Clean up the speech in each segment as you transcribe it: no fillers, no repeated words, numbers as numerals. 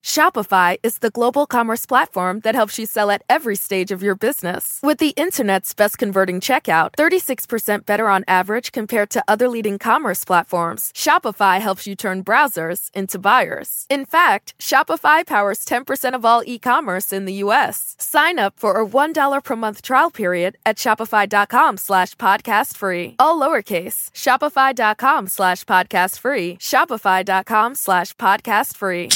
Shopify is the global commerce platform that helps you sell at every stage of your business. With the internet's best converting checkout, 36% better on average compared to other leading commerce platforms, Shopify helps you turn browsers into buyers. In fact, Shopify powers 10% of all e-commerce in the U.S. Sign up for a $1 per month trial period at shopify.com/podcast-free. All lowercase, shopify.com/podcast-free, shopify.com/podcast-free.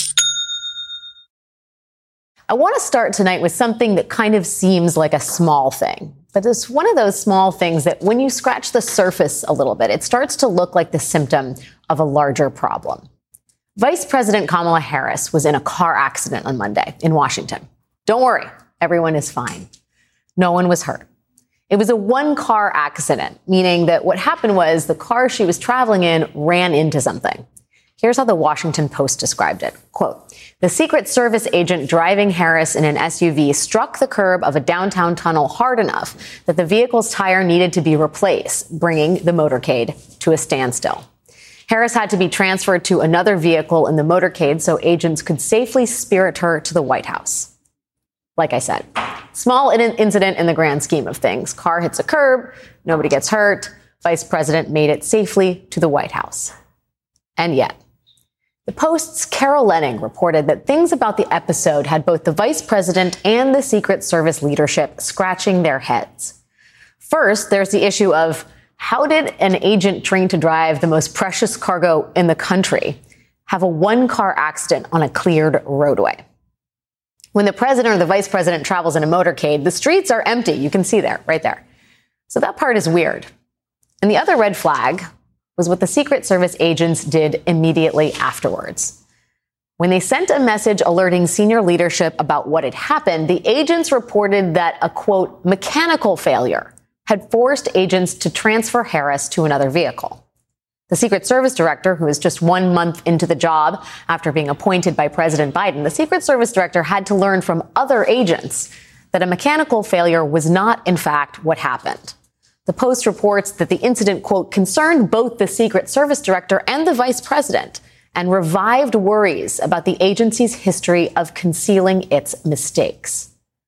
I want to start tonight with something that kind of seems like a small thing, but it's one of those small things that when you scratch the surface a little bit, it starts to look like the symptom of a larger problem. Vice President Kamala Harris was in a car accident on Monday in Washington. Don't worry, everyone is fine. No one was hurt. It was a one-car accident, meaning that what happened was the car she was traveling in ran into something. Here's how the Washington Post described it. Quote, the Secret Service agent driving Harris in an SUV struck the curb of a downtown tunnel hard enough that the vehicle's tire needed to be replaced, bringing the motorcade to a standstill. Harris had to be transferred to another vehicle in the motorcade so agents could safely spirit her to the White House. Like I said, small incident in the grand scheme of things. Car hits a curb, nobody gets hurt. Vice President made it safely to the White House. And yet, the Post's Carol Leonnig reported that things about the episode had both the vice president and the Secret Service leadership scratching their heads. First, there's the issue of how did an agent trained to drive the most precious cargo in the country have a one-car accident on a cleared roadway? When the president or the vice president travels in a motorcade, the streets are empty. You can see there, right there. So that part is weird. And the other red flag was what the Secret Service agents did immediately afterwards. When they sent a message alerting senior leadership about what had happened, the agents reported that a, quote, mechanical failure had forced agents to transfer Harris to another vehicle. The Secret Service director, who is just 1 month into the job after being appointed by President Biden, the Secret Service director had to learn from other agents that a mechanical failure was not, in fact, what happened. The Post reports that the incident, quote, concerned both the Secret Service director and the vice president and revived worries about the agency's history of concealing its mistakes.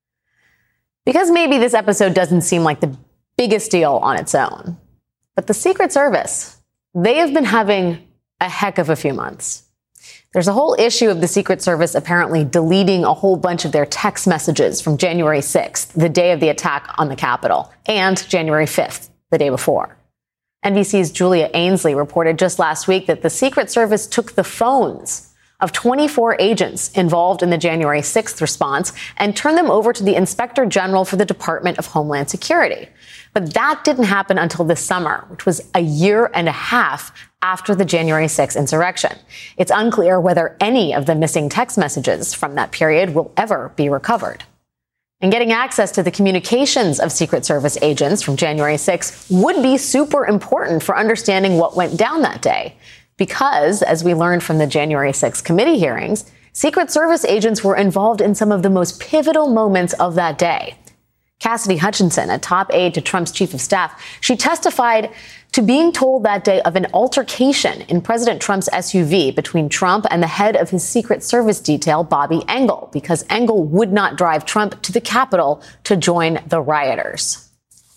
Because maybe this episode doesn't seem like the biggest deal on its own, but the Secret Service, they have been having a heck of a few months. There's a whole issue of the Secret Service apparently deleting a whole bunch of their text messages from January 6th, the day of the attack on the Capitol, and January 5th, the day before. NBC's Julia Ainsley reported just last week that the Secret Service took the phones of 24 agents involved in the January 6th response and turned them over to the Inspector General for the Department of Homeland Security. But that didn't happen until this summer, which was a year and a half after the January 6th insurrection. It's unclear whether any of the missing text messages from that period will ever be recovered. And getting access to the communications of Secret Service agents from January 6th would be super important for understanding what went down that day. Because, as we learned from the January 6th committee hearings, Secret Service agents were involved in some of the most pivotal moments of that day. Cassidy Hutchinson, a top aide to Trump's chief of staff, she testified to being told that day of an altercation in President Trump's SUV between Trump and the head of his Secret Service detail, Bobby Engel, because Engel would not drive Trump to the Capitol to join the rioters.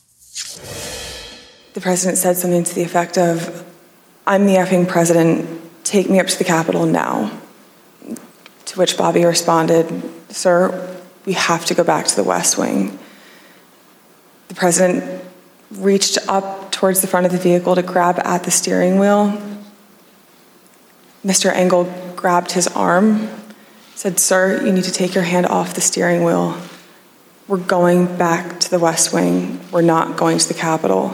The president said something to the effect of, "I'm the effing president, take me up to the Capitol now." To which Bobby responded, "Sir, we have to go back to the West Wing." The president reached up towards the front of the vehicle to grab at the steering wheel. Mr. Engel grabbed his arm, said, "Sir, you need to take your hand off the steering wheel. We're going back to the West Wing. We're not going to the Capitol."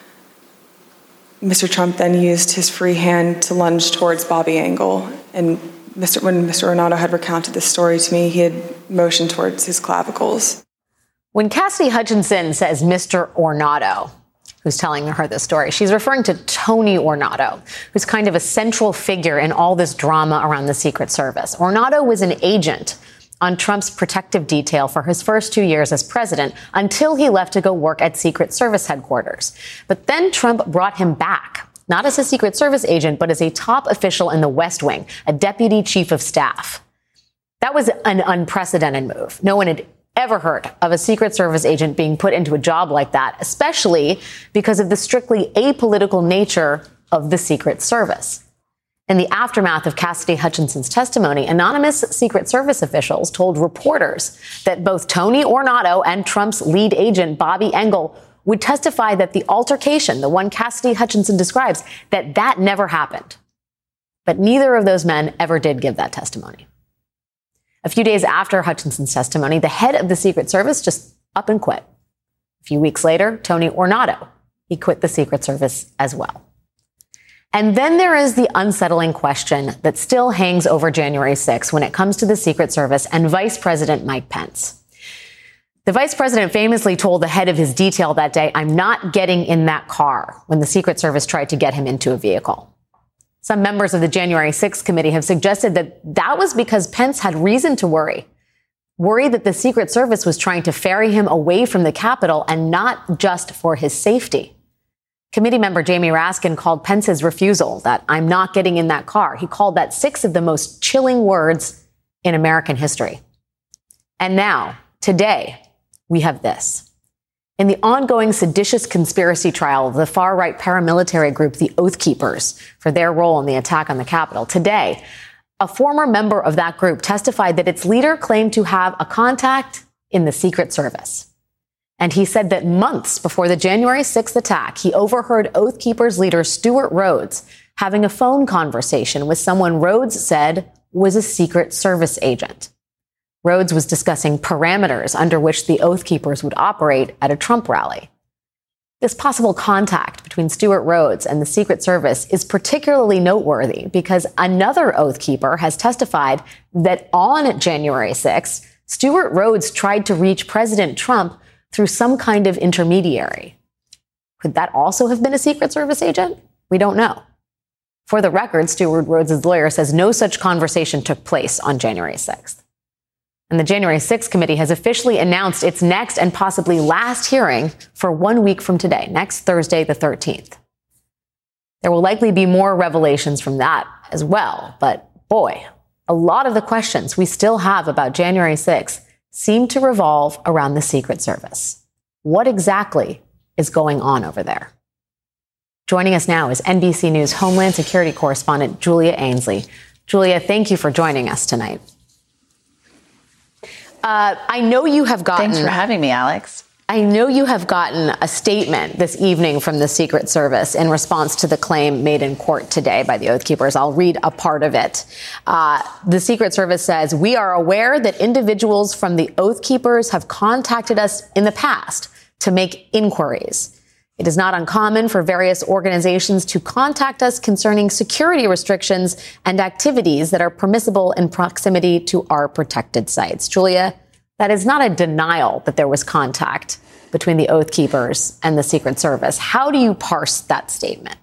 Mr. Trump then used his free hand to lunge towards Bobby Engel. And when Mr. Ornato had recounted this story to me, he had motioned towards his clavicles. When Cassidy Hutchinson says Mr. Ornato, who's telling her this story, she's referring to Tony Ornato, who's kind of a central figure in all this drama around the Secret Service. Ornato was an agent on Trump's protective detail for his first 2 years as president until he left to go work at Secret Service headquarters. But then Trump brought him back, not as a Secret Service agent, but as a top official in the West Wing, a deputy chief of staff. That was an unprecedented move. No one had ever heard of a Secret Service agent being put into a job like that, especially because of the strictly apolitical nature of the Secret Service. In the aftermath of Cassidy Hutchinson's testimony, anonymous Secret Service officials told reporters that both Tony Ornato and Trump's lead agent, Bobby Engel, would testify that the altercation, the one Cassidy Hutchinson describes, that never happened. But neither of those men ever did give that testimony. A few days after Hutchinson's testimony, the head of the Secret Service just up and quit. A few weeks later, Tony Ornato, he quit the Secret Service as well. And then there is the unsettling question that still hangs over January 6th when it comes to the Secret Service and Vice President Mike Pence. The vice president famously told the head of his detail that day, "I'm not getting in that car," when the Secret Service tried to get him into a vehicle. Some members of the January 6th committee have suggested that was because Pence had reason to worry that the Secret Service was trying to ferry him away from the Capitol and not just for his safety. Committee member Jamie Raskin called Pence's refusal, that "I'm not getting in that car," he called that 6 of the most chilling words in American history. And now, today, we have this. In the ongoing seditious conspiracy trial of the far-right paramilitary group, the Oath Keepers, for their role in the attack on the Capitol, today, a former member of that group testified that its leader claimed to have a contact in the Secret Service. And he said that months before the January 6th attack, he overheard Oath Keepers leader Stewart Rhodes having a phone conversation with someone Rhodes said was a Secret Service agent. Rhodes was discussing parameters under which the Oath Keepers would operate at a Trump rally. This possible contact between Stewart Rhodes and the Secret Service is particularly noteworthy because another Oath Keeper has testified that on January 6th, Stewart Rhodes tried to reach President Trump through some kind of intermediary. Could that also have been a Secret Service agent? We don't know. For the record, Stewart Rhodes' lawyer says no such conversation took place on January 6th. And the January 6th committee has officially announced its next and possibly last hearing for 1 week from today, next Thursday, the 13th. There will likely be more revelations from that as well. But boy, a lot of the questions we still have about January 6th seem to revolve around the Secret Service. What exactly is going on over there? Joining us now is NBC News Homeland Security correspondent Julia Ainsley. Julia, thank you for joining us tonight. I know you have gotten... Thanks for having me, Alex. I know you have gotten a statement this evening from the Secret Service in response to the claim made in court today by the Oath Keepers. I'll read a part of it. The Secret Service says, "We are aware that individuals from the Oath Keepers have contacted us in the past to make inquiries. It is not uncommon for various organizations to contact us concerning security restrictions and activities that are permissible in proximity to our protected sites." Julia, that is not a denial that there was contact between the Oath Keepers and the Secret Service. How do you parse that statement?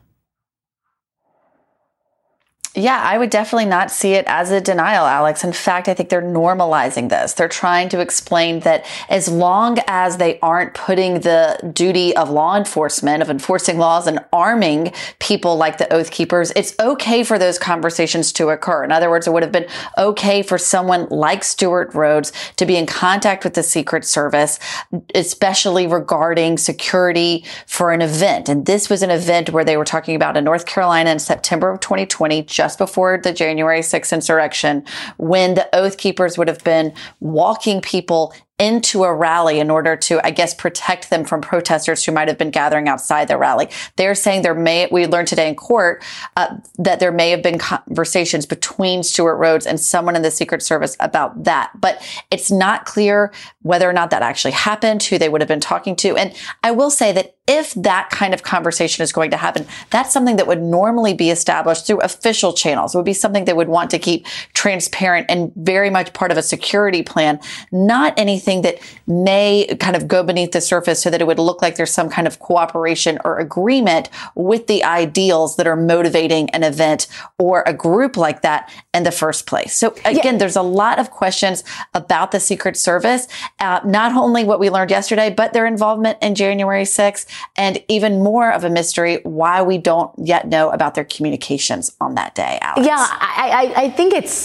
Yeah, I would definitely not see it as a denial, Alex. In fact, I think they're normalizing this. They're trying to explain that as long as they aren't putting the duty of law enforcement, of enforcing laws and arming people like the Oath Keepers, it's okay for those conversations to occur. In other words, it would have been okay for someone like Stewart Rhodes to be in contact with the Secret Service, especially regarding security for an event. And this was an event where they were talking about in North Carolina in September of 2020, just before the January 6th insurrection, when the Oath Keepers would have been walking people into a rally in order to, I guess, protect them from protesters who might have been gathering outside the rally. They're saying we learned today in court that there may have been conversations between Stewart Rhodes and someone in the Secret Service about that. But it's not clear whether or not that actually happened, who they would have been talking to. And I will say that if that kind of conversation is going to happen, that's something that would normally be established through official channels. It would be something they would want to keep transparent and very much part of a security plan, not anything that may kind of go beneath the surface so that it would look like there's some kind of cooperation or agreement with the ideals that are motivating an event or a group like that in the first place. So again, there's a lot of questions about the Secret Service, not only what we learned yesterday, but their involvement in January 6th, and even more of a mystery why we don't yet know about their communications on that day, Alex. Yeah, I think it's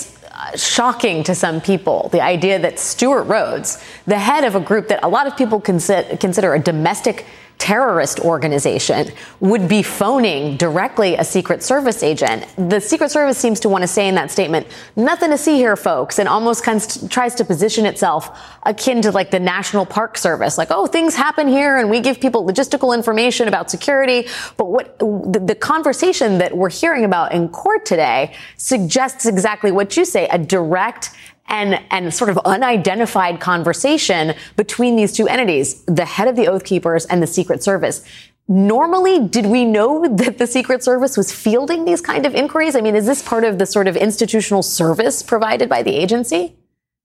shocking to some people, the idea that Stewart Rhodes, the head of a group that a lot of people consider a domestic terrorist organization, would be phoning directly a Secret Service agent. The Secret Service seems to want to say in that statement, nothing to see here, folks, and almost tries to position itself akin to like the National Park Service, like, oh, things happen here and we give people logistical information about security. But what the conversation that we're hearing about in court today suggests exactly what you say, a direct and sort of unidentified conversation between these two entities, the head of the Oath Keepers and the Secret Service. Normally, did we know that the Secret Service was fielding these kind of inquiries? I mean, is this part of the sort of institutional service provided by the agency?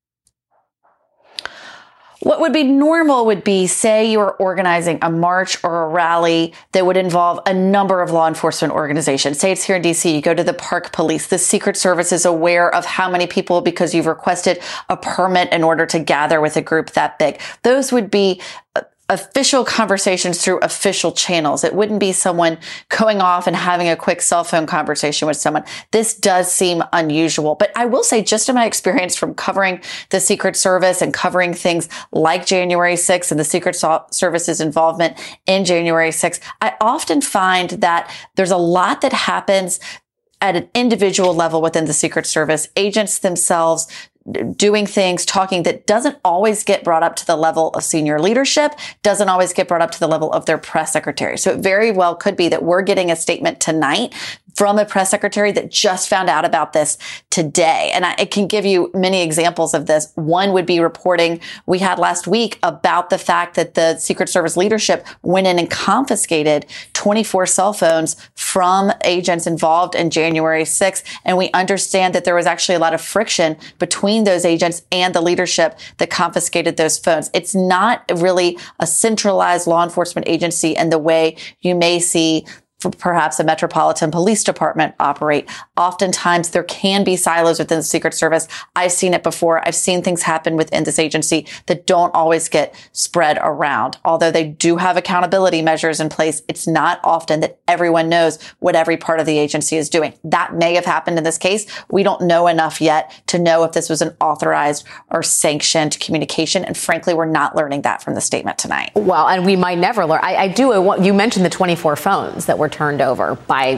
What would be normal would be, say you are organizing a march or a rally that would involve a number of law enforcement organizations. Say it's here in DC, you go to the Park Police. The Secret Service is aware of how many people because you've requested a permit in order to gather with a group that big. Those would be official conversations through official channels. It wouldn't be someone going off and having a quick cell phone conversation with someone. This does seem unusual. But I will say, just in my experience from covering the Secret Service and covering things like January 6th and the Secret Service's involvement in January 6th, I often find that there's a lot that happens at an individual level within the Secret Service. Agents themselves doing things, talking, that doesn't always get brought up to the level of senior leadership, doesn't always get brought up to the level of their press secretary. So it very well could be that we're getting a statement tonight from a press secretary that just found out about this today. And I can give you many examples of this. One would be reporting we had last week about the fact that the Secret Service leadership went in and confiscated 24 cell phones from agents involved in January 6th. And we understand that there was actually a lot of friction between those agents and the leadership that confiscated those phones. It's not really a centralized law enforcement agency in the way you may see perhaps a metropolitan police department operate. Oftentimes there can be silos within the Secret Service. I've seen it before. I've seen things happen within this agency that don't always get spread around. Although they do have accountability measures in place, it's not often that everyone knows what every part of the agency is doing. That may have happened in this case. We don't know enough yet to know if this was an authorized or sanctioned communication. And frankly, we're not learning that from the statement tonight. Well, and we might never learn. You mentioned the 24 phones that were turned over by,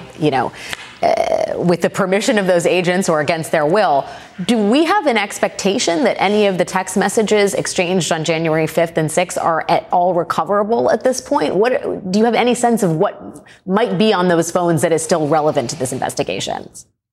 with the permission of those agents or against their will. Do we have an expectation that any of the text messages exchanged on January 5th and 6th are at all recoverable at this point? Do you have any sense of what might be on those phones that is still relevant to this investigation?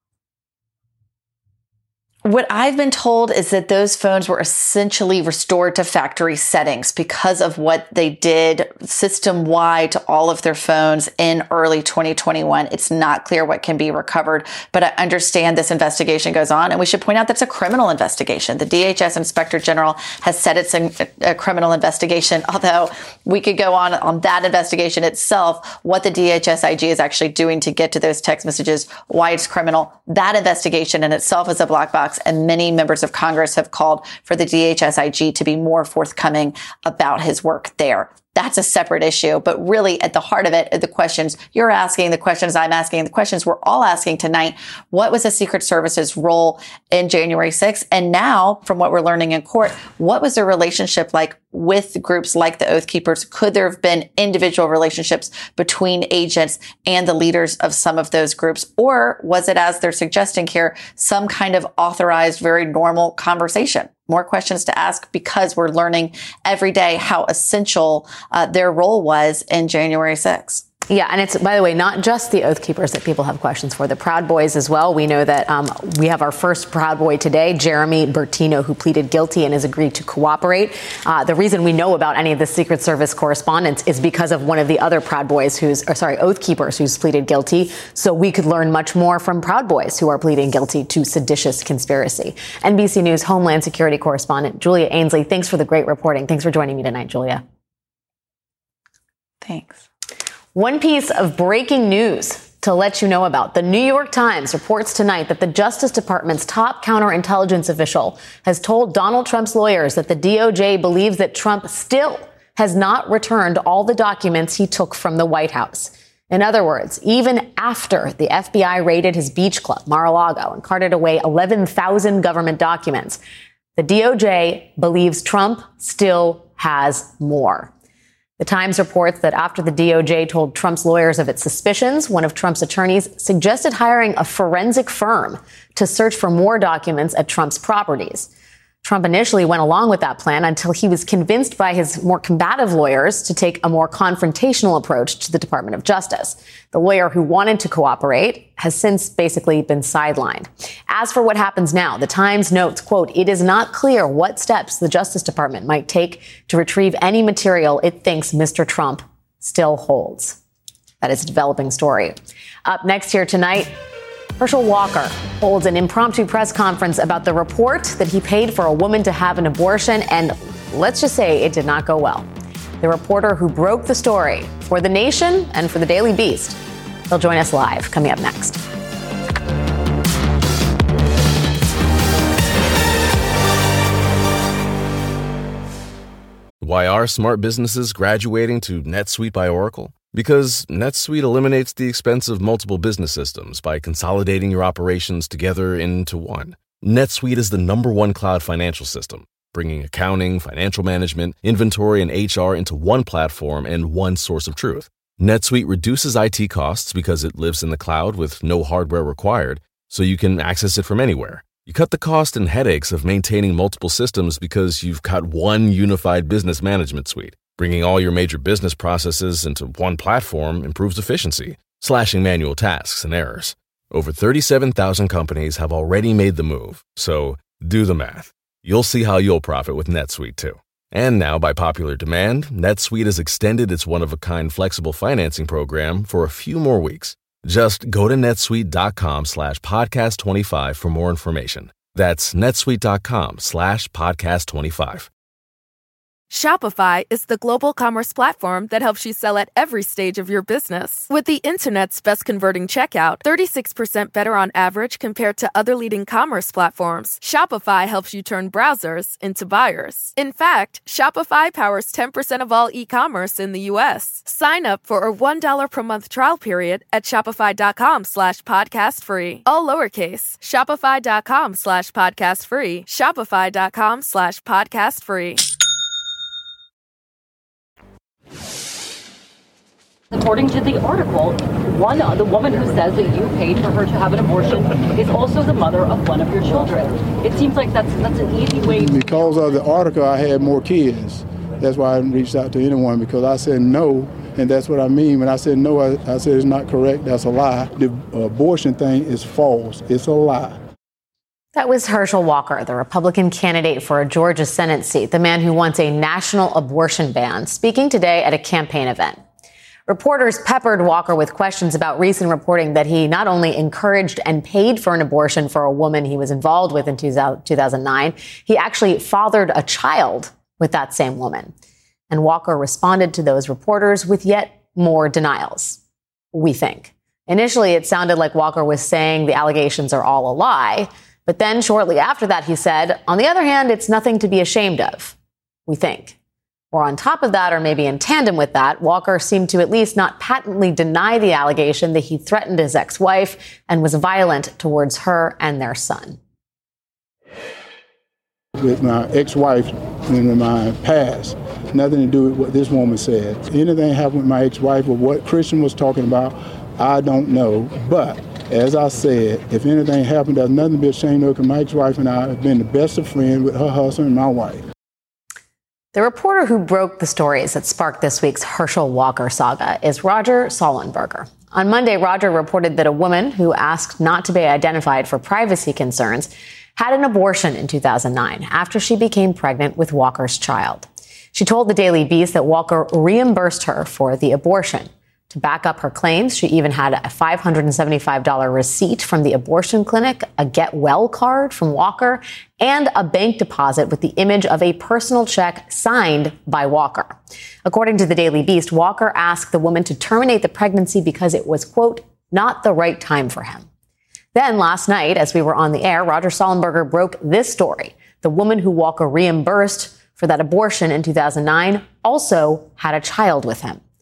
What I've been told is that those phones were essentially restored to factory settings because of what they did system-wide to all of their phones in early 2021. It's not clear what can be recovered, but I understand this investigation goes on. And we should point out that's a criminal investigation. The DHS Inspector General has said it's a criminal investigation, although we could go on that investigation itself, what the DHS IG is actually doing to get to those text messages, why it's criminal. That investigation in itself is a black box. And many members of Congress have called for the DHS IG to be more forthcoming about his work there. That's a separate issue. But really, at the heart of it, the questions you're asking, the questions I'm asking, the questions we're all asking tonight, what was the Secret Service's role in January 6th? And now, from what we're learning in court, what was their relationship like with groups like the Oath Keepers? Could there have been individual relationships between agents and the leaders of some of those groups? Or was it, as they're suggesting here, some kind of authorized, very normal conversation? More questions to ask because we're learning every day how essential their role was in January 6th. Yeah, and it's, by the way, not just the Oath Keepers that people have questions for, the Proud Boys as well. We know that we have our first Proud Boy today, Jeremy Bertino, who pleaded guilty and has agreed to cooperate. The reason we know about any of the Secret Service correspondence is because of one of the other Proud Boys Oath Keepers who's pleaded guilty. So we could learn much more from Proud Boys who are pleading guilty to seditious conspiracy. NBC News Homeland Security correspondent Julia Ainsley, thanks for the great reporting. Thanks for joining me tonight, Julia. Thanks. One piece of breaking news to let you know about. The New York Times reports tonight that the Justice Department's top counterintelligence official has told Donald Trump's lawyers that the DOJ believes that Trump still has not returned all the documents he took from the White House. In other words, even after the FBI raided his beach club, Mar-a-Lago, and carted away 11,000 government documents, the DOJ believes Trump still has more. The Times reports that after the DOJ told Trump's lawyers of its suspicions, one of Trump's attorneys suggested hiring a forensic firm to search for more documents at Trump's properties. Trump initially went along with that plan until he was convinced by his more combative lawyers to take a more confrontational approach to the Department of Justice. The lawyer who wanted to cooperate has since basically been sidelined. As for what happens now, the Times notes, quote, "It is not clear what steps the Justice Department might take to retrieve any material it thinks Mr. Trump still holds." That is a developing story. Up next here tonight, Herschel Walker holds an impromptu press conference about the report that he paid for a woman to have an abortion, and let's just say it did not go well. The reporter who broke the story for The Nation and for the Daily Beast. He'll join us live coming up next. Why are smart businesses graduating to NetSuite by Oracle? Because NetSuite eliminates the expense of multiple business systems by consolidating your operations together into one. NetSuite is the #1 cloud financial system, bringing accounting, financial management, inventory, and HR into one platform and one source of truth. NetSuite reduces IT costs because it lives in the cloud with no hardware required, so you can access it from anywhere. You cut the cost and headaches of maintaining multiple systems because you've got one unified business management suite. Bringing all your major business processes into one platform improves efficiency, slashing manual tasks and errors. Over 37,000 companies have already made the move, so do the math. You'll see how you'll profit with NetSuite too. And now, by popular demand, NetSuite has extended its one-of-a-kind flexible financing program for a few more weeks. Just go to netsuite.com/podcast25 for more information. That's netsuite.com/podcast25. Shopify is the global commerce platform that helps you sell at every stage of your business. With the internet's best converting checkout, 36% better on average compared to other leading commerce platforms, Shopify helps you turn browsers into buyers. In fact, Shopify powers 10% of all e-commerce in the U.S. Sign up for a $1 per month trial period at shopify.com/podcastfree. All lowercase, shopify.com/podcastfree, shopify.com/podcastfree. According to the article, the woman who says that you paid for her to have an abortion is also the mother of one of your children. It seems like that's an easy way. Because of the article, I had more kids. That's why I haven't reached out to anyone, because I said no, and that's what I mean. When I said no, I said it's not correct. That's a lie. The abortion thing is false. It's a lie. That was Herschel Walker, the Republican candidate for a Georgia Senate seat, the man who wants a national abortion ban, speaking today at a campaign event. Reporters peppered Walker with questions about recent reporting that he not only encouraged and paid for an abortion for a woman he was involved with in 2009, he actually fathered a child with that same woman. And Walker responded to those reporters with yet more denials, we think. Initially, it sounded like Walker was saying the allegations are all a lie. But then shortly after that, he said, on the other hand, it's nothing to be ashamed of, we think. Or on top of that, or maybe in tandem with that, Walker seemed to at least not patently deny the allegation that he threatened his ex-wife and was violent towards her and their son. With my ex-wife in my past, nothing to do with what this woman said. Anything happened with my ex-wife or what Christian was talking about, I don't know. But as I said, if anything happened, there's nothing to be ashamed of, because my ex-wife and I have been the best of friends with her husband and my wife. The reporter who broke the stories that sparked this week's Herschel Walker saga is Roger Sollenberger. On Monday, Roger reported that a woman who asked not to be identified for privacy concerns had an abortion in 2009 after she became pregnant with Walker's child. She told the Daily Beast that Walker reimbursed her for the abortion. To back up her claims, she even had a $575 receipt from the abortion clinic, a Get Well card from Walker, and a bank deposit with the image of a personal check signed by Walker. According to the Daily Beast, Walker asked the woman to terminate the pregnancy because it was, quote, not the right time for him. Then last night, as we were on the air, Roger Sollenberger broke this story. The woman who Walker reimbursed for that abortion in 2009 also had a child with him.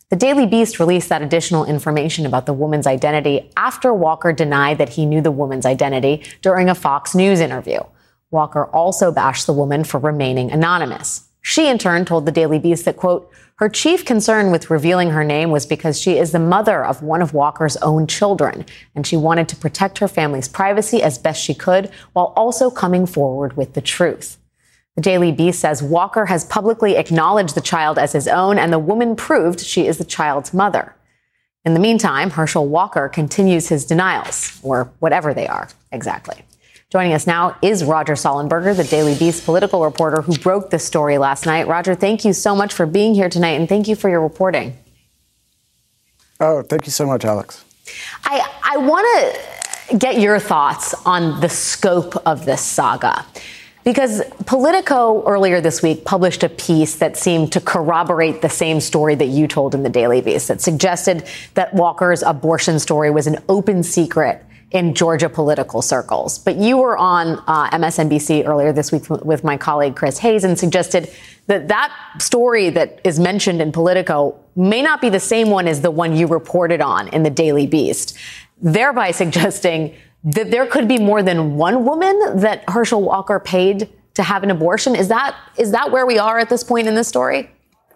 The Daily Beast released that additional information about the woman's identity after Walker denied that he knew the woman's identity during a Fox News interview. Walker also bashed the woman for remaining anonymous. She, in turn, told the Daily Beast that, quote, her chief concern with revealing her name was because she is the mother of one of Walker's own children, and she wanted to protect her family's privacy as best she could while also coming forward with the truth. The Daily Beast says Walker has publicly acknowledged the child as his own, and the woman proved she is the child's mother. In the meantime, Herschel Walker continues his denials, or whatever they are exactly. Joining us now is Roger Sollenberger, the Daily Beast political reporter who broke this story last night. Roger, thank you so much for being here tonight, and thank you for your reporting. Oh, thank you so much, Alex. I want to get your thoughts on the scope of this saga, because Politico earlier this week published a piece that seemed to corroborate the same story that you told in the Daily Beast, that suggested that Walker's abortion story was an open secret in Georgia political circles. But you were on MSNBC earlier this week with my colleague Chris Hayes and suggested that that story that is mentioned in Politico may not be the same one as the one you reported on in the Daily Beast, thereby suggesting that there could be more than one woman that Herschel Walker paid to have an abortion. Is that where we are at this point in this story?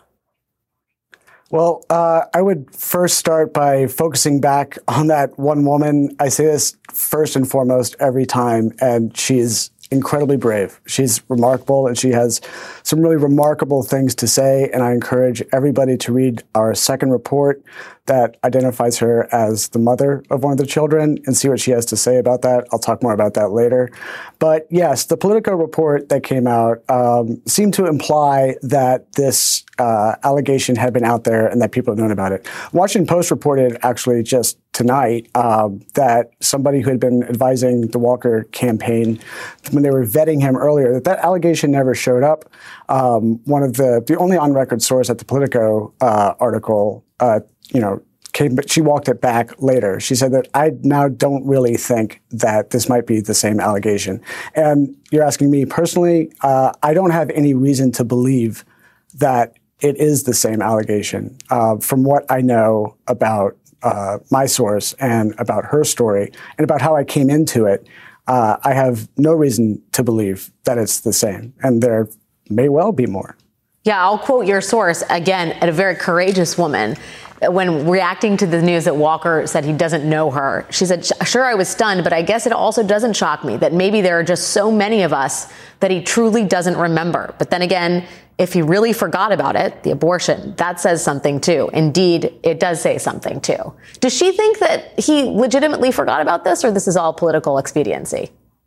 Well, I would first start by focusing back on that one woman. I say this first and foremost every time, and she's incredibly brave. She's remarkable, and she has some really remarkable things to say, and I encourage everybody to read our second report that identifies her as the mother of one of the children and see what she has to say about that. I'll talk more about that later. But yes, the Politico report that came out seemed to imply that this allegation had been out there and that people had known about it. Washington Post reported actually just tonight that somebody who had been advising the Walker campaign when they were vetting him earlier, that allegation never showed up. One of the only on-record source at the Politico article, came, but she walked it back later. She said that I now don't really think that this might be the same allegation. And you're asking me personally, I don't have any reason to believe that it is the same allegation. From what I know about my source and about her story and about how I came into it, I have no reason to believe that it's the same. And there may well be more. Yeah, I'll quote your source again, a very courageous woman. When reacting to the news that Walker said he doesn't know her, she said, sure, I was stunned, but I guess it also doesn't shock me that maybe there are just so many of us that he truly doesn't remember. But then again, if he really forgot about it, the abortion, that says something too. Indeed, it does say something too. Does she think that he legitimately forgot about this, or this is all political expediency?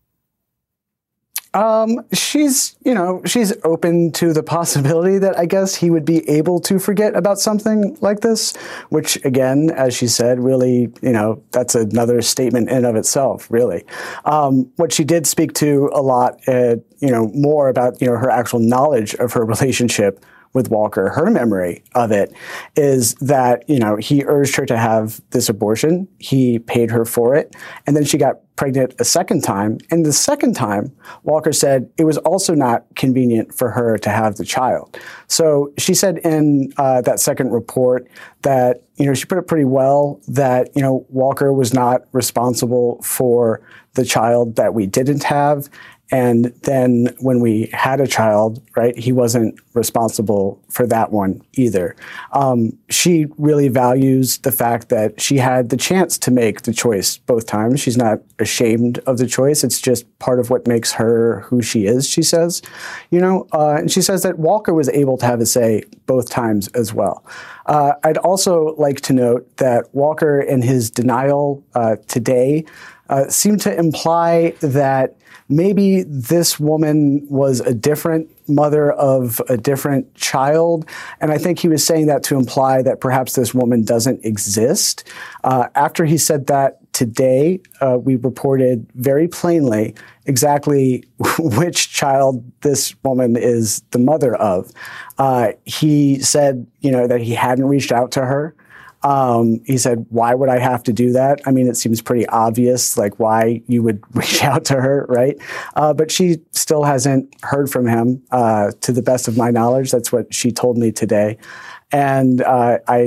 She's open to the possibility that I guess he would be able to forget about something like this, which again, as she said, really, that's another statement in and of itself, really. What she did speak to a lot, more about, her actual knowledge of her relationship with Walker, her memory of it is that, he urged her to have this abortion. He paid her for it. And then she got pregnant a second time. And the second time, Walker said it was also not convenient for her to have the child. So she said in that second report that, she put it pretty well that, Walker was not responsible for the child that we didn't have. And then when we had a child, right, he wasn't responsible for that one either. She really values the fact that she had the chance to make the choice both times. She's not ashamed of the choice. It's just part of what makes her who she is, she says. And she says that Walker was able to have a say both times as well. I'd also like to note that Walker, in his denial today, seemed to imply that maybe this woman was a different mother of a different child. And I think he was saying that to imply that perhaps this woman doesn't exist. After he said that today, we reported very plainly exactly which child this woman is the mother of. He said, that he hadn't reached out to her. He said, why would I have to do that? I mean, it seems pretty obvious, like why you would reach out to her, right? But she still hasn't heard from him, to the best of my knowledge. That's what she told me today. And I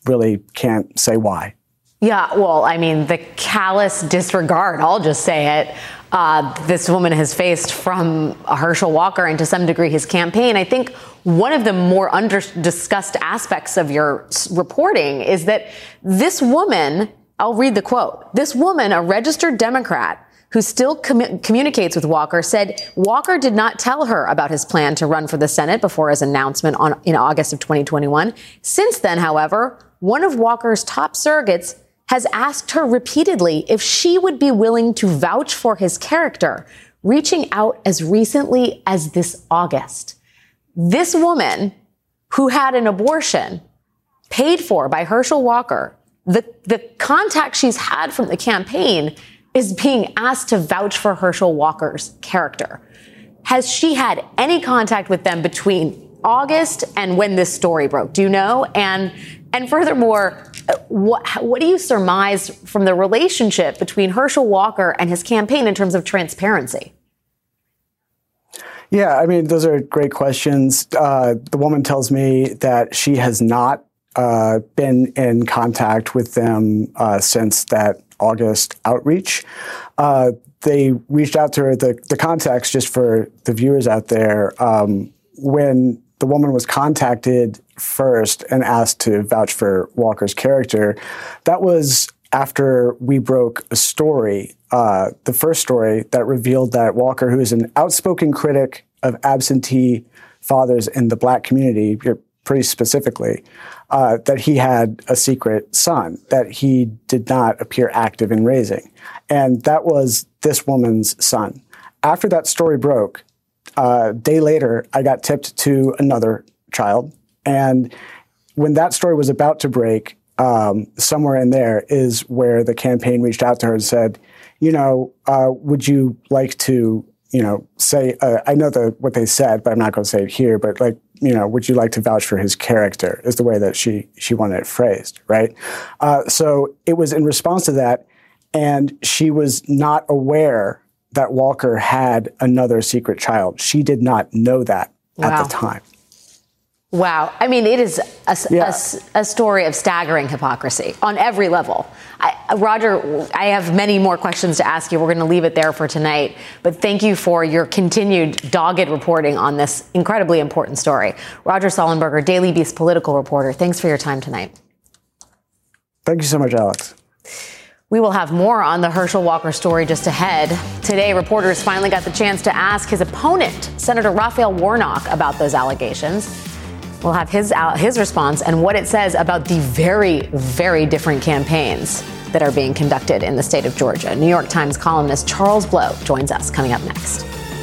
really can't say why. Yeah, well, I mean, the callous disregard, I'll just say it, this woman has faced from Herschel Walker and to some degree his campaign. I think one of the more discussed aspects of your reporting is that this woman, I'll read the quote, this woman, a registered Democrat who still communicates with Walker, said Walker did not tell her about his plan to run for the Senate before his announcement in August of 2021. Since then, however, one of Walker's top surrogates has asked her repeatedly if she would be willing to vouch for his character, reaching out as recently as this August. This woman who had an abortion paid for by Herschel Walker, the contact she's had from the campaign is being asked to vouch for Herschel Walker's character. Has she had any contact with them between August and when this story broke? Do you know? And furthermore, what do you surmise from the relationship between Herschel Walker and his campaign in terms of transparency? Yeah, I mean, those are great questions. The woman tells me that she has not been in contact with them since that August outreach. They reached out to her, the context, just for the viewers out there, when the woman was contacted first and asked to vouch for Walker's character, that was after we broke a story, the first story that revealed that Walker, who is an outspoken critic of absentee fathers in the Black community, pretty specifically, that he had a secret son that he did not appear active in raising. And that was this woman's son. After that story broke, a day later, I got tipped to another child. And when that story was about to break, somewhere in there is where the campaign reached out to her and said, would you like to, say, I know what they said, but I'm not going to say it here, but would you like to vouch for his character is the way that she wanted it phrased, right? So it was in response to that, and she was not aware that Walker had another secret child. She did not know that at the time. Wow. I mean, it is a story of staggering hypocrisy on every level. Roger, I have many more questions to ask you. We're going to leave it there for tonight. But thank you for your continued dogged reporting on this incredibly important story. Roger Sollenberger, Daily Beast political reporter, thanks for your time tonight. Thank you so much, Alex. We will have more on the Herschel Walker story just ahead. Today, reporters finally got the chance to ask his opponent, Senator Raphael Warnock, about those allegations. We'll have his response and what it says about the very, very different campaigns that are being conducted in the state of Georgia. New York Times columnist Charles Blow joins us coming up next.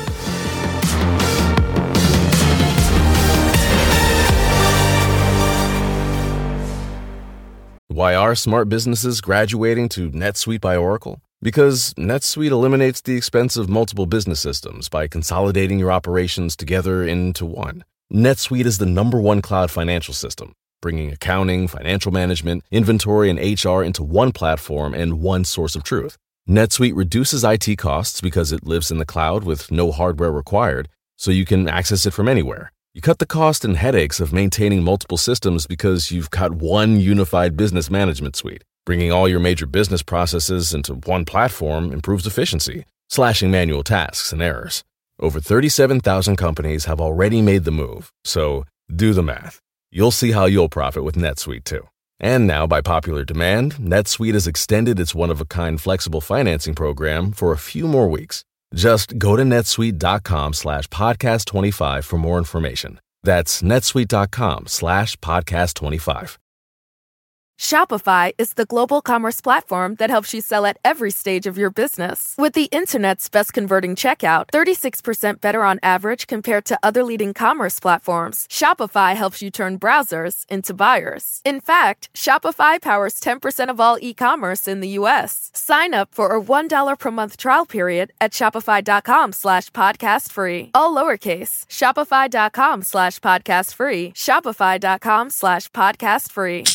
Why are smart businesses graduating to NetSuite by Oracle? Because NetSuite eliminates the expense of multiple business systems by consolidating your operations together into one. NetSuite is the #1 cloud financial system, bringing accounting, financial management, inventory, and HR into one platform and one source of truth. NetSuite reduces IT costs because it lives in the cloud with no hardware required, so you can access it from anywhere. You cut the cost and headaches of maintaining multiple systems because you've got one unified business management suite. Bringing all your major business processes into one platform improves efficiency, slashing manual tasks and errors. Over 37,000 companies have already made the move, so do the math. You'll see how you'll profit with NetSuite too. And now, by popular demand, NetSuite has extended its one-of-a-kind flexible financing program for a few more weeks. Just go to netsuite.com/podcast25 for more information. That's netsuite.com/podcast25. Shopify is the global commerce platform that helps you sell at every stage of your business. With the internet's best converting checkout, 36% better on average compared to other leading commerce platforms, Shopify helps you turn browsers into buyers. In fact, Shopify powers 10% of all e-commerce in the U.S. Sign up for a $1 per month trial period at shopify.com/podcast-free. All lowercase, shopify.com/podcast-free, shopify.com/podcast-free.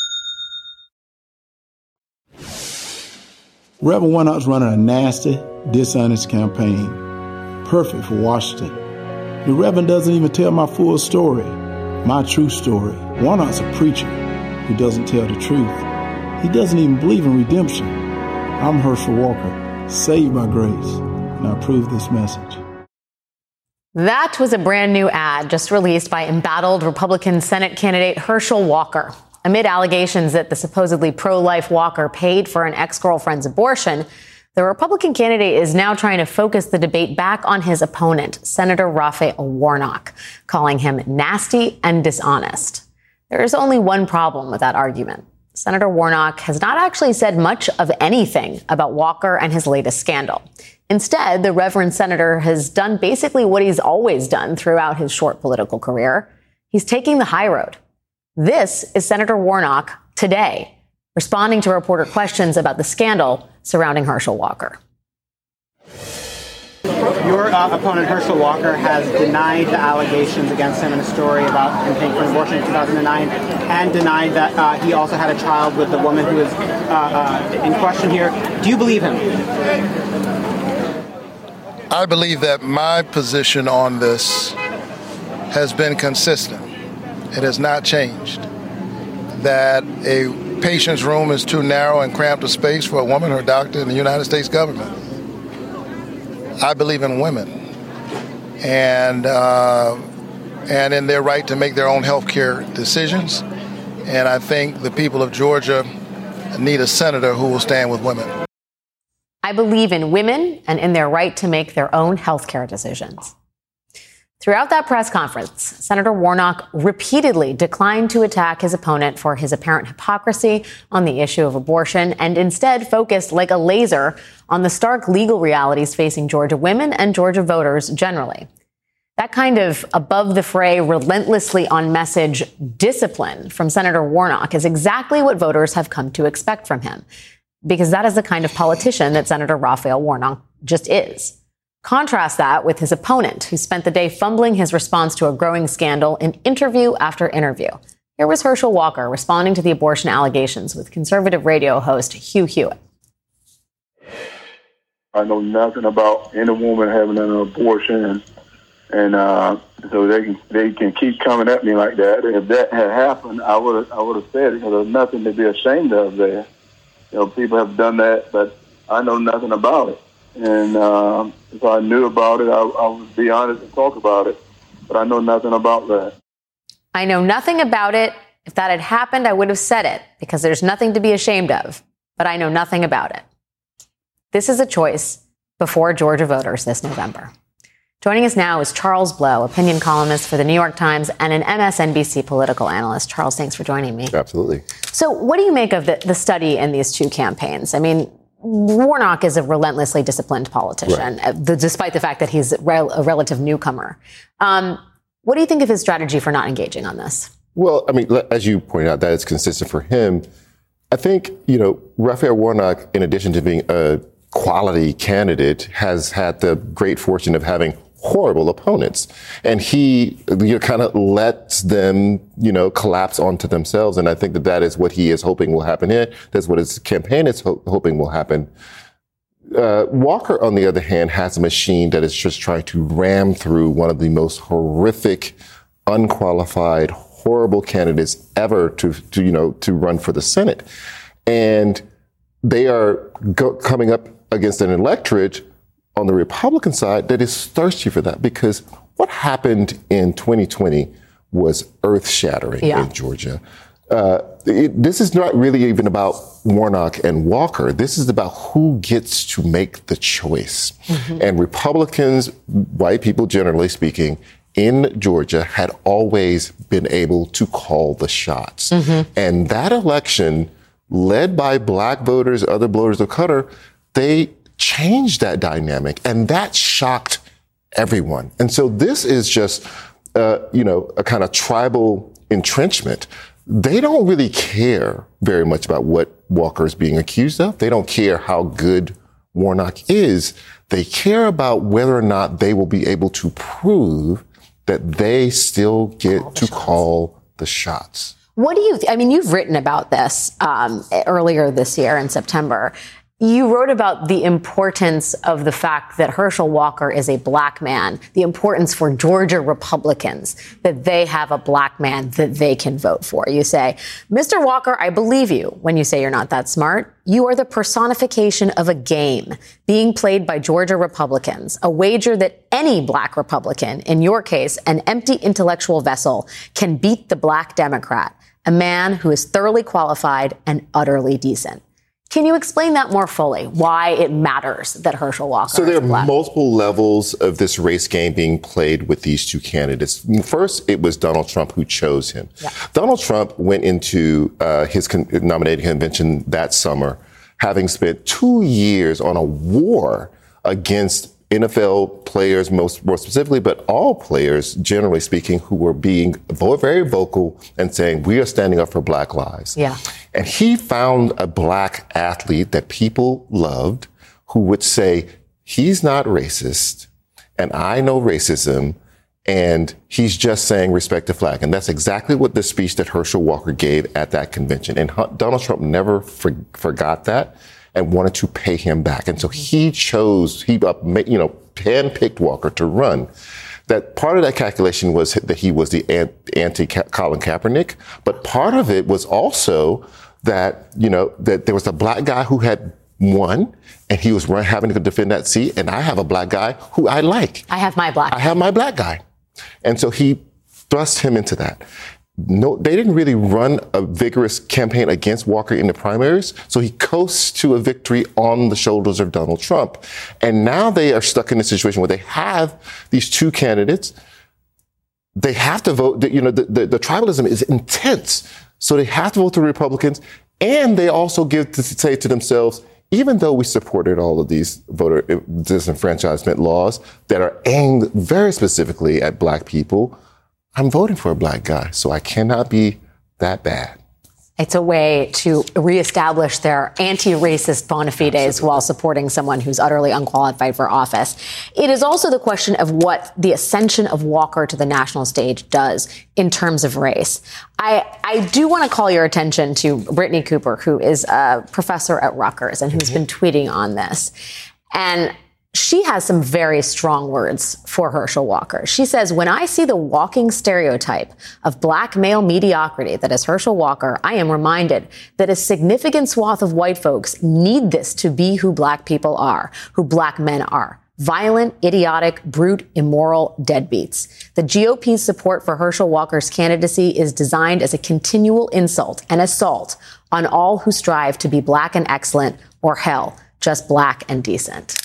Reverend Warnock's running a nasty, dishonest campaign. Perfect for Washington. The Reverend doesn't even tell my full story, my true story. Warnock's a preacher. who doesn't tell the truth. He doesn't even believe in redemption. I'm Herschel Walker, saved by grace, and I approve this message. That was a brand new ad just released by embattled Republican Senate candidate Herschel Walker. Amid allegations that the supposedly pro-life Walker paid for an ex-girlfriend's abortion, the Republican candidate is now trying to focus the debate back on his opponent, Senator Raphael Warnock, calling him nasty and dishonest. There is only one problem with that argument. Senator Warnock has not actually said much of anything about Walker and his latest scandal. Instead, the Reverend Senator has done basically what he's always done throughout his short political career. He's taking the high road. This is Senator Warnock today, responding to reporter questions about the scandal surrounding Herschel Walker. Your opponent, Herschel Walker, has denied the allegations against him in a story about him paying for an abortion in 2009 and denied that he also had a child with the woman who is in question here. Do you believe him? I believe that my position on this has been consistent. It has not changed. That a patient's room is too narrow and cramped a space for a woman or doctor in the United States government. I believe in women and in their right to make their own health care decisions. And I think the people of Georgia need a senator who will stand with women. I believe in women and in their right to make their own health care decisions. Throughout that press conference, Senator Warnock repeatedly declined to attack his opponent for his apparent hypocrisy on the issue of abortion and instead focused like a laser on the stark legal realities facing Georgia women and Georgia voters generally. That kind of above the fray, relentlessly on message discipline from Senator Warnock is exactly what voters have come to expect from him, because that is the kind of politician that Senator Raphael Warnock just is. Contrast that with his opponent, who spent the day fumbling his response to a growing scandal in interview after interview. Here was Herschel Walker responding to the abortion allegations with conservative radio host Hugh Hewitt. I know nothing about any woman having an abortion, and so they can keep coming at me like that. If that had happened, I would have said it, because there's nothing to be ashamed of there. You know, people have done that, but I know nothing about it. And if I knew about it, I would be honest and talk about it. But I know nothing about that. I know nothing about it. If that had happened, I would have said it, because there's nothing to be ashamed of. But I know nothing about it. This is a choice before Georgia voters this November. Joining us now is Charles Blow, opinion columnist for the New York Times and an MSNBC political analyst. Charles, thanks for joining me. Absolutely. So what do you make of the study in these two campaigns? I mean, Warnock is a relentlessly disciplined politician, right, despite the fact that he's a relative newcomer. What do you think of his strategy for not engaging on this? Well, I mean, as you pointed out, that is consistent for him. I think, Raphael Warnock, in addition to being a quality candidate, has had the great fortune of having horrible opponents. And he kind of lets them, collapse onto themselves. And I think that is what he is hoping will happen here. That's what his campaign is hoping will happen. Walker, on the other hand, has a machine that is just trying to ram through one of the most horrific, unqualified, horrible candidates ever to run for the Senate. And they are coming up against an electorate on the Republican side that is thirsty for that, because what happened in 2020 was earth-shattering in Georgia. This is not really even about Warnock and Walker. This is about who gets to make the choice. Mm-hmm. And Republicans, white people generally speaking, in Georgia had always been able to call the shots. Mm-hmm. And that election, led by black voters, other voters of color, they changed that dynamic, and that shocked everyone. And so this is just, a kind of tribal entrenchment. They don't really care very much about what Walker is being accused of. They don't care how good Warnock is. They care about whether or not they will be able to prove that they still get to call the shots. What do you, you've written about this earlier this year in September. You wrote about the importance of the fact that Herschel Walker is a black man, the importance for Georgia Republicans that they have a black man that they can vote for. You say, Mr. Walker, I believe you when you say you're not that smart. You are the personification of a game being played by Georgia Republicans, a wager that any black Republican, in your case, an empty intellectual vessel, can beat the black Democrat, a man who is thoroughly qualified and utterly decent. Can you explain that more fully, why it matters that Herschel Walker So there is black? are multiple levels of this race game being played with these two candidates. First, it was Donald Trump who chose him. Yeah. Donald Trump went into his nominating convention that summer, having spent 2 years on a war against NFL players, more specifically, but all players, generally speaking, who were being very vocal and saying, we are standing up for black lives. Yeah. And he found a black athlete that people loved who would say, he's not racist, and I know racism, and he's just saying respect the flag. And that's exactly what the speech that Herschel Walker gave at that convention. And Donald Trump never forgot that and wanted to pay him back. And so he handpicked Walker to run. That part of that calculation was that he was the anti-Colin Kaepernick, but part of it was also that, that there was a black guy who had won and he was having to defend that seat. And I have a black guy who I like. I have my black guy. And so he thrust him into that. No, they didn't really run a vigorous campaign against Walker in the primaries. So he coasts to a victory on the shoulders of Donald Trump. And now they are stuck in a situation where they have these two candidates. They have to vote. The tribalism is intense. So they have to vote the Republicans. And they also say to themselves, even though we supported all of these voter disenfranchisement laws that are aimed very specifically at black people, I'm voting for a black guy, so I cannot be that bad. It's a way to reestablish their anti-racist bona fides while supporting someone who's utterly unqualified for office. It is also the question of what the ascension of Walker to the national stage does in terms of race. I do want to call your attention to Brittany Cooper, who is a professor at Rutgers and who's been tweeting on this. And she has some very strong words for Herschel Walker. She says, when I see the walking stereotype of black male mediocrity that is Herschel Walker, I am reminded that a significant swath of white folks need this to be who black people are, who black men are. Violent, idiotic, brute, immoral deadbeats. The GOP's support for Herschel Walker's candidacy is designed as a continual insult and assault on all who strive to be black and excellent, or hell, just black and decent.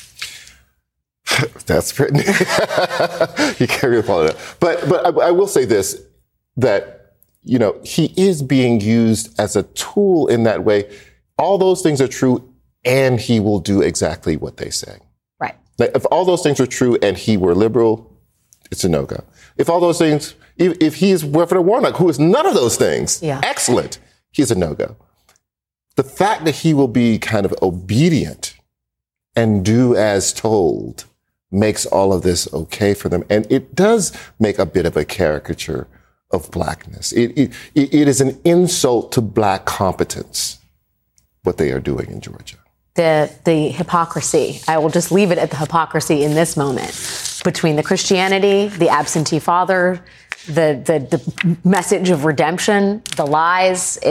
That's Brittany. You can't really follow that. But I will say this, that, he is being used as a tool in that way. All those things are true, and he will do exactly what they say. Right. Like, if all those things were true and he were liberal, it's a no-go. If all those things, if he is Reverend Warnock, who is none of those things, excellent, he's a no-go. The fact that he will be kind of obedient and do as told makes all of this okay for them. And it does make a bit of a caricature of blackness. It is an insult to black competence, what they are doing in Georgia. The hypocrisy, I will just leave it at the hypocrisy in this moment, between the Christianity, the absentee father, the message of redemption, the lies.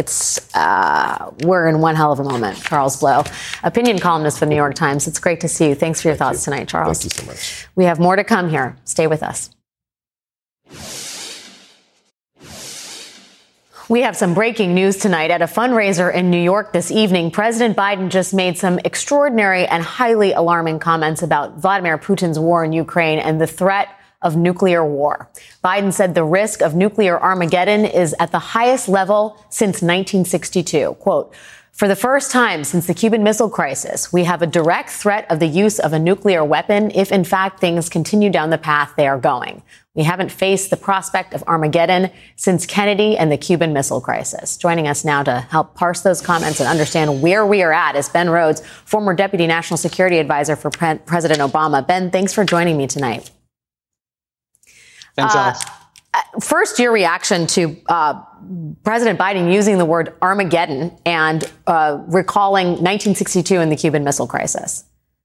We're in one hell of a moment. Charles Blow, opinion columnist for the New York Times. It's great to see you. Thanks for your thoughts tonight, Charles. Thank you so much. We have more to come here. Stay with us. We have some breaking news tonight. At a fundraiser in New York this evening, President Biden just made some extraordinary and highly alarming comments about Vladimir Putin's war in Ukraine and the threat of nuclear war. Biden said the risk of nuclear Armageddon is at the highest level since 1962. Quote, for the first time since the Cuban Missile Crisis, we have a direct threat of the use of a nuclear weapon if, in fact, things continue down the path they are going. We haven't faced the prospect of Armageddon since Kennedy and the Cuban Missile Crisis. Joining us now to help parse those comments and understand where we are at is Ben Rhodes, former Deputy National Security Advisor for President Obama. Ben, thanks for joining me tonight. Thanks, Alex. First, your reaction to President Biden using the word Armageddon and recalling 1962 and the Cuban Missile Crisis.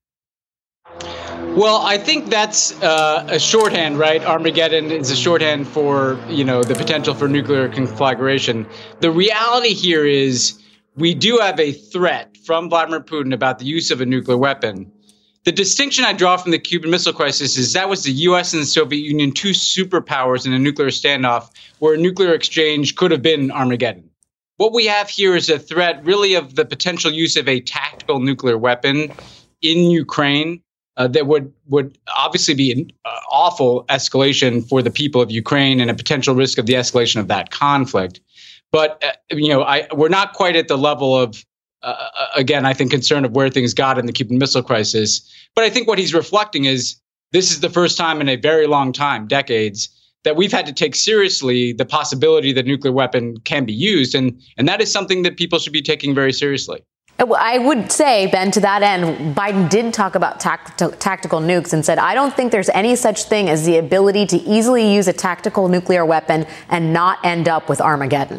Well, I think that's a shorthand, right? Armageddon is a shorthand for, the potential for nuclear conflagration. The reality here is we do have a threat from Vladimir Putin about the use of a nuclear weapon. The distinction I draw from the Cuban Missile Crisis is that was the U.S. and the Soviet Union, two superpowers in a nuclear standoff where a nuclear exchange could have been Armageddon. What we have here is a threat really of the potential use of a tactical nuclear weapon in Ukraine. That would obviously be an awful escalation for the people of Ukraine and a potential risk of the escalation of that conflict. But, we're not quite at the level of, again, I think concern of where things got in the Cuban Missile Crisis. But I think what he's reflecting is this is the first time in a very long time, decades, that we've had to take seriously the possibility that a nuclear weapon can be used. And that is something that people should be taking very seriously. I would say, Ben, to that end, Biden did talk about tactical nukes and said, I don't think there's any such thing as the ability to easily use a tactical nuclear weapon and not end up with Armageddon.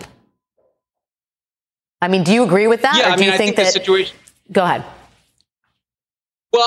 I mean, do you agree with that? Yeah, or do you think the situation. Go ahead. Well,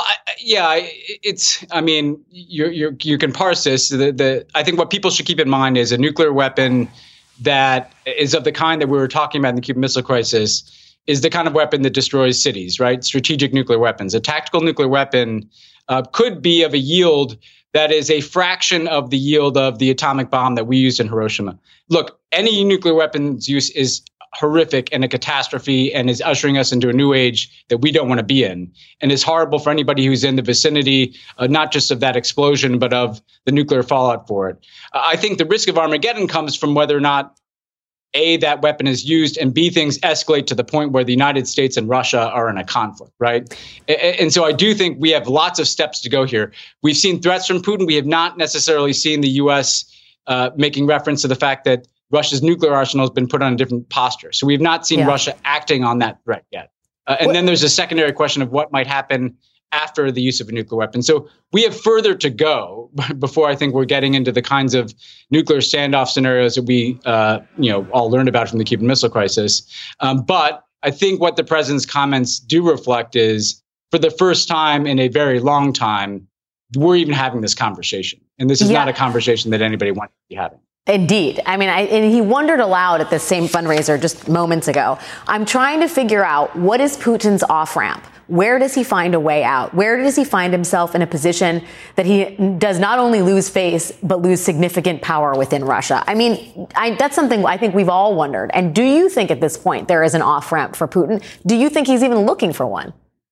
you can parse this. I think what people should keep in mind is a nuclear weapon that is of the kind that we were talking about in the Cuban Missile Crisis is the kind of weapon that destroys cities, right? Strategic nuclear weapons. A tactical nuclear weapon could be of a yield that is a fraction of the yield of the atomic bomb that we used in Hiroshima. Look, any nuclear weapons use is horrific and a catastrophe and is ushering us into a new age that we don't want to be in. And it's horrible for anybody who's in the vicinity, not just of that explosion, but of the nuclear fallout for it. I think the risk of Armageddon comes from whether or not A, that weapon is used, and B, things escalate to the point where the United States and Russia are in a conflict, right? And so I do think we have lots of steps to go here. We've seen threats from Putin. We have not necessarily seen the U.S. Making reference to the fact that Russia's nuclear arsenal has been put on a different posture. So we have not seen Russia acting on that threat yet. And then there's a secondary question of what might happen after the use of a nuclear weapon. So we have further to go before I think we're getting into the kinds of nuclear standoff scenarios that we, all learned about from the Cuban Missile Crisis. But I think what the president's comments do reflect is, for the first time in a very long time, we're even having this conversation. And this is not a conversation that anybody wants to be having. Indeed. I mean, and he wondered aloud at the same fundraiser just moments ago. I'm trying to figure out, what is Putin's off-ramp? Where does he find a way out? Where does he find himself in a position that he does not only lose face, but lose significant power within Russia? I mean, that's something I think we've all wondered. And do you think at this point there is an off-ramp for Putin? Do you think he's even looking for one?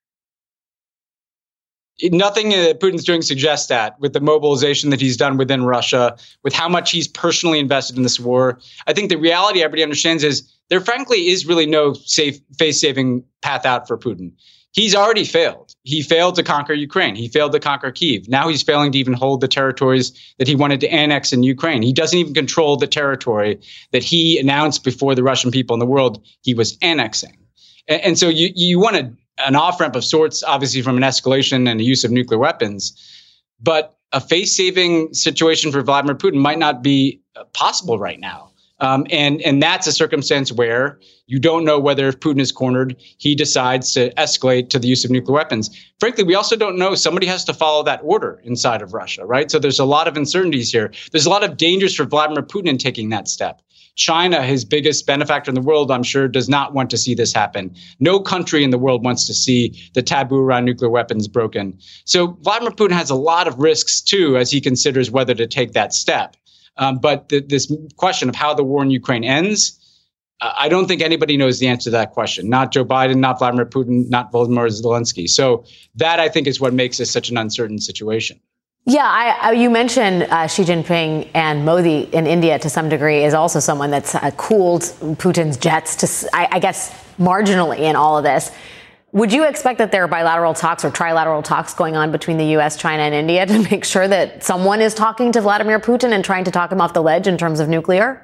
Nothing Putin's doing suggests that, with the mobilization that he's done within Russia, with how much he's personally invested in this war. I think the reality everybody understands is there frankly is really no safe face-saving path out for Putin. He's already failed. He failed to conquer Ukraine. He failed to conquer Kyiv. Now he's failing to even hold the territories that he wanted to annex in Ukraine. He doesn't even control the territory that he announced before the Russian people in the world he was annexing. And so you want an off-ramp of sorts, obviously, from an escalation and the use of nuclear weapons. But a face-saving situation for Vladimir Putin might not be possible right now. And that's a circumstance where you don't know whether, if Putin is cornered, he decides to escalate to the use of nuclear weapons. Frankly, we also don't know. Somebody has to follow that order inside of Russia, right? So there's a lot of uncertainties here. There's a lot of dangers for Vladimir Putin in taking that step. China, his biggest benefactor in the world, I'm sure, does not want to see this happen. No country in the world wants to see the taboo around nuclear weapons broken. So Vladimir Putin has a lot of risks, too, as he considers whether to take that step. But this question of how the war in Ukraine ends, I don't think anybody knows the answer to that question. Not Joe Biden, not Vladimir Putin, not Volodymyr Zelensky. So that, I think, is what makes this such an uncertain situation. Yeah, you mentioned Xi Jinping, and Modi in India to some degree is also someone that's cooled Putin's jets to, I guess, marginally in all of this. Would you expect that there are bilateral talks or trilateral talks going on between the U.S., China, and India to make sure that someone is talking to Vladimir Putin and trying to talk him off the ledge in terms of nuclear?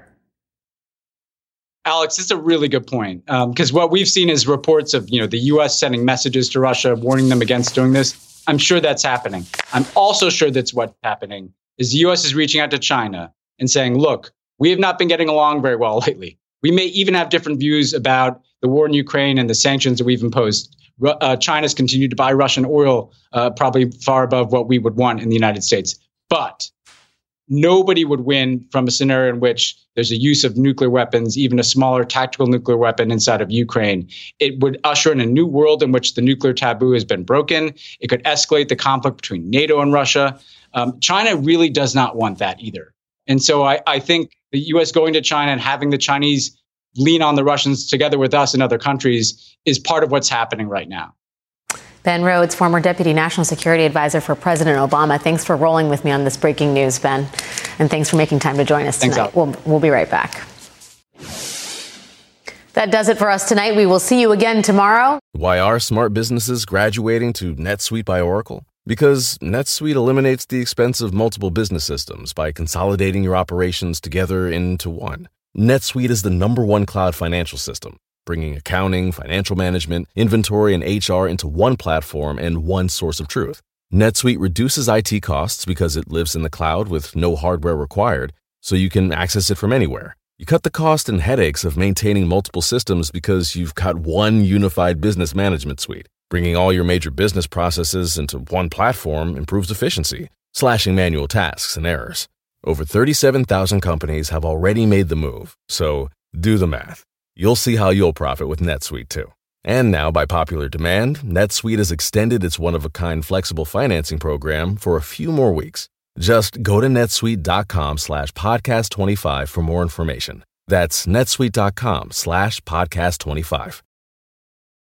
Alex, it's a really good point, because what we've seen is reports of, the U.S. sending messages to Russia, warning them against doing this. I'm sure that's happening. I'm also sure that's what's happening is the U.S. is reaching out to China and saying, look, we have not been getting along very well lately. We may even have different views about the war in Ukraine and the sanctions that we've imposed. China's continued to buy Russian oil, probably far above what we would want in the United States. But nobody would win from a scenario in which there's a use of nuclear weapons, even a smaller tactical nuclear weapon inside of Ukraine. It would usher in a new world in which the nuclear taboo has been broken. It could escalate the conflict between NATO and Russia. China really does not want that either. And so I think the U.S. going to China and having the Chinese lean on the Russians together with us and other countries is part of what's happening right now. Ben Rhodes, former Deputy National Security Advisor for President Obama. Thanks for rolling with me on this breaking news, Ben. And thanks for making time to join us tonight. We'll be right back. That does it for us tonight. We will see you again tomorrow. Why are smart businesses graduating to NetSuite by Oracle? Because NetSuite eliminates the expense of multiple business systems by consolidating your operations together into one. NetSuite is the #1 cloud financial system, bringing accounting, financial management, inventory, and HR into one platform and one source of truth. NetSuite reduces IT costs because it lives in the cloud with no hardware required, so you can access it from anywhere. You cut the cost and headaches of maintaining multiple systems because you've got one unified business management suite. Bringing all your major business processes into one platform improves efficiency, slashing manual tasks and errors. Over 37,000 companies have already made the move, so do the math. You'll see how you'll profit with NetSuite too. And now, by popular demand, NetSuite has extended its one-of-a-kind flexible financing program for a few more weeks. Just go to netsuite.com/podcast25 for more information. That's netsuite.com/podcast25.